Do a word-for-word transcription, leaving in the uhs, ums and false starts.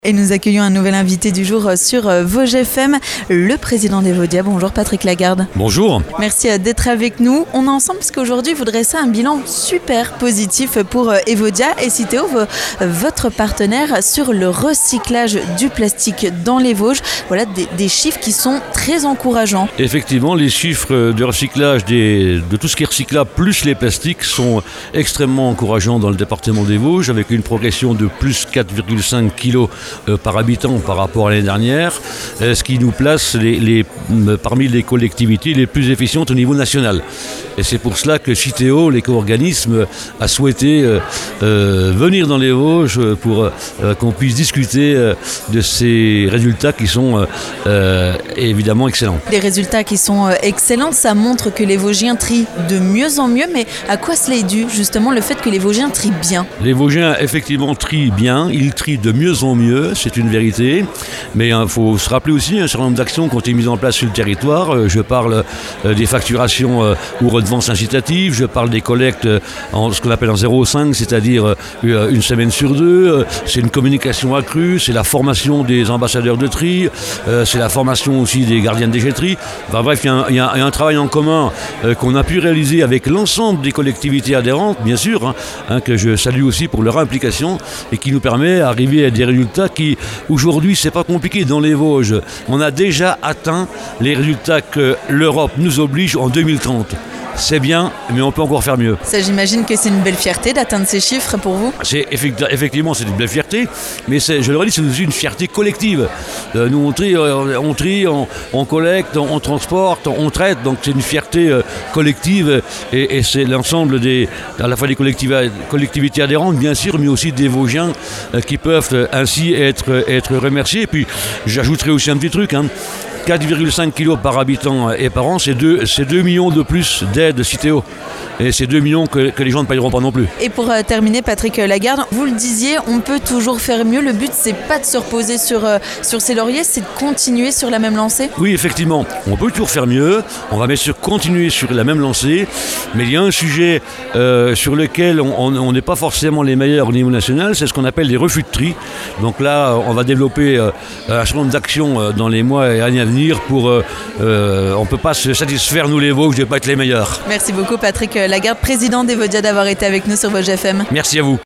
Et nous accueillons un nouvel invité du jour sur Vosges F M, le président d'Evodia. Bonjour Patrick Lagarde. Bonjour. Merci d'être avec nous. On est ensemble parce qu'aujourd'hui vous dressez un bilan super positif pour Evodia et Citeo, votre partenaire, sur le recyclage du plastique dans les Vosges. Voilà des, des chiffres qui sont très encourageants. Effectivement, les chiffres de recyclage des, de tout ce qui est recyclable plus les plastiques sont extrêmement encourageants dans le département des Vosges, avec une progression de plus quatre virgule cinq kilos Euh, par habitant par rapport à l'année dernière, euh, ce qui nous place les, les, euh, parmi les collectivités les plus efficientes au niveau national. Et c'est pour cela que Citeo, l'éco-organisme, a souhaité euh, euh, venir dans les Vosges pour euh, qu'on puisse discuter euh, de ces résultats qui sont euh, euh, évidemment excellents. Des résultats qui sont euh, excellents, ça montre que les Vosgiens trient de mieux en mieux, mais à quoi cela est dû, justement, le fait que les Vosgiens trient bien? Les Vosgiens, effectivement, trient bien, ils trient de mieux en mieux, c'est une vérité, mais il hein, faut se rappeler aussi un certain nombre d'actions qui ont été mises en place sur le territoire. Euh, je parle euh, des facturations euh, ou redevances incitatives, je parle des collectes euh, en ce qu'on appelle en zéro cinq, c'est-à-dire euh, une semaine sur deux, euh, c'est une communication accrue, c'est la formation des ambassadeurs de tri, euh, c'est la formation aussi des gardiens de déchetterie. Enfin, bref, il y, y, y a un travail en commun euh, qu'on a pu réaliser avec l'ensemble des collectivités adhérentes, bien sûr, hein, hein, que je salue aussi pour leur implication et qui nous permet d'arriver à des résultats qui, aujourd'hui, c'est pas compliqué. Dans les Vosges, on a déjà atteint les résultats que l'Europe nous oblige en deux mille trente. C'est bien, mais on peut encore faire mieux. Ça, j'imagine que c'est une belle fierté d'atteindre ces chiffres pour vous. C'est effectivement, c'est une belle fierté, mais je le redis, c'est aussi une fierté collective. Euh, nous, on trie, on, trie on, on collecte, on, on transporte, on traite, donc c'est une fierté euh, collective, et, et c'est l'ensemble des, à la fois des collectivités, collectivités adhérentes, bien sûr, mais aussi des Vosgiens euh, qui peuvent euh, ainsi être, être remerciés. Et puis, j'ajouterai aussi un petit truc, hein. quatre virgule cinq kilos par habitant et par an, c'est deux millions de plus d'aides Citeo. Et c'est deux millions que, que les gens ne paieront pas non plus. Et pour euh, terminer, Patrick Lagarde, vous le disiez, on peut toujours faire mieux. Le but, c'est pas de se reposer sur, euh, sur ses lauriers, c'est de continuer sur la même lancée. Oui, effectivement, on peut toujours faire mieux. On va bien sûr continuer sur la même lancée. Mais il y a un sujet euh, sur lequel on n'est pas forcément les meilleurs au niveau national, c'est ce qu'on appelle les refus de tri. Donc là, on va développer euh, un certain nombre d'actions dans les mois et années à venir pour... Euh, euh, on ne peut pas se satisfaire, nous les Vosges, de ne pas être les meilleurs. Merci beaucoup, Patrick Lagarde, président d'Evodia, d'avoir été avec nous sur Vosges F M. Merci à vous.